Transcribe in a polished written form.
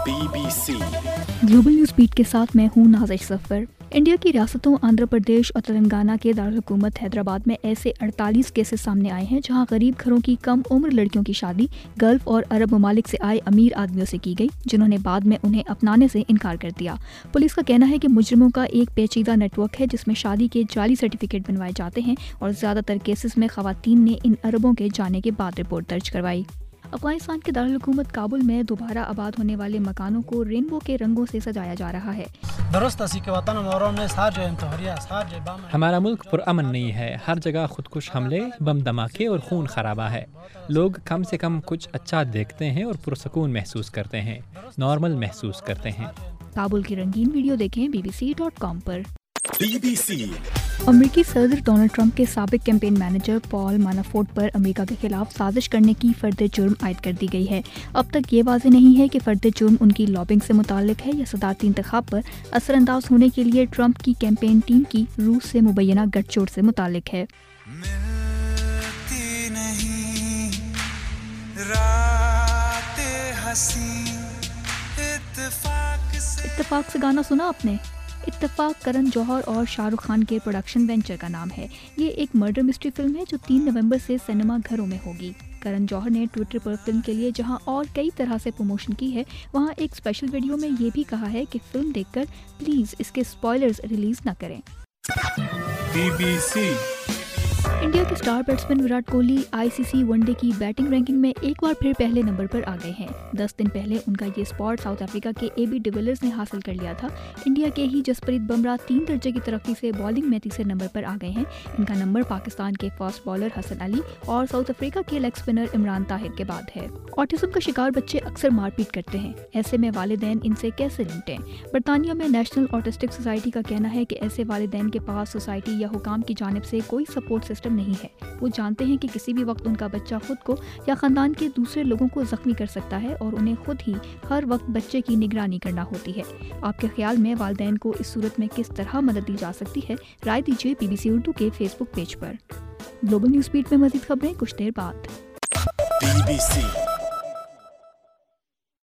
BBC global news beat के साथ मैं हूं नाज़िश सफर। इंडिया की रियासतों आंध्र प्रदेश और तेलंगाना के दारुल-हुकूमत हैदराबाद में ऐसे 48 केसेस सामने आए हैं जहां गरीब घरों की कम उम्र लड़कियों की शादी गल्फ और अरब ममालिक से आए अमीर आदमियों से की गई, जिन्होंने बाद में उन्हें अपनाने से इनकार कर दिया। पुलिस का कहना है कि मुजरिमों का एक पेचीदा नेटवर्क है जिसमें शादी के जाली सर्टिफिकेट बनवाए जाते हैं और ज्यादातर केसेस में खवातीन ने इन अरबों के जाने के बाद रिपोर्ट दर्ज करवाई। अफगानिस्तान के दारुल हुकूमत काबुल में दोबारा आबाद होने वाले मकानों को रेनबो के रंगों से सजाया जा रहा है। हमारा मुल्क पुरअमन नहीं है, हर जगह खुदकुश हमले, बम धमाके और खून खराबा है। लोग कम से कम कुछ अच्छा देखते हैं और पुरसकून महसूस करते हैं, नॉर्मल महसूस करते हैं। काबुल की रंगीन वीडियो देखें bbc.com पर। BBC अमेरिकी सदर डोनाल्ड ट्रंप के साबिक कैंपेन मैनेजर पॉल मानाफोर्ट पर अमेरिका के खिलाफ साजिश करने की फर्द जुर्म आयद कर दी गई है। अब तक ये वाज़ेह नहीं है कि फर्द जुर्म उनकी लॉबिंग से मुताल्लिक है या सदारती इंतखाब पर असरअंदाज होने के लिए ट्रंप की कैंपेन टीम की रूस से मुबैना गठजोड़ से मुताल्लिक है। इत्तेफाक से गाना सुना आपने? इत्तेफाक करण जौहर और शाहरुख खान के प्रोडक्शन वेंचर का नाम है। ये एक मर्डर मिस्ट्री फिल्म है जो 3 नवंबर से सिनेमा घरों में होगी। करण जौहर ने ट्विटर पर फिल्म के लिए जहां और कई तरह से प्रमोशन की है, वहां एक स्पेशल वीडियो में ये भी कहा है कि फिल्म देखकर प्लीज इसके स्पॉयलर्स रिलीज न करें। BBC इंडिया के star batsman Virat Kohli ICC one day की बैटिंग रैंकिंग में एक बार फिर पहले नंबर पर आ गए हैं। 10 दिन पहले उनका ये स्पॉट साउथ अफ्रीका के एबी डिविलियर्स ने हासिल कर लिया था। इंडिया के ही जसप्रीत बुमराह 3 दर्जे की तरक्की से बॉलिंग में तीसरे नंबर पर आ गए हैं। इनका नंबर पाकिस्तान के फास्ट बॉलर हसन अली और साउथ अफ्रीका के लेग स्पिनर इमरान ताहिर के बाद है। ऑटिज्म का शिकार बच्चे अक्सर मारपीट करते हैं, ऐसे में वालिदैन इनसे कैसे निपटें? बरतानिया में नेशनल ऑटिस्टिक सोसाइटी का कहना है कि ऐसे वालिदैन के पास सोसाइटी या हुकाम की जानिब से कोई सपोर्ट सिस्टम नहीं है। वो जानते हैं कि किसी भी वक्त उनका बच्चा खुद को या खानदान के दूसरे लोगों को जख्मी कर सकता है और उन्हें खुद ही हर वक्त बच्चे की निगरानी करना होती है। आपके ख्याल में वालिदैन को इस सूरत में किस तरह मदद दी जा सकती है? राय दीजिए BBC उर्दू के फेसबुक पेज पर। ग्लोबल न्यूज बीट में मजीद खबरें कुछ देर बाद। BBC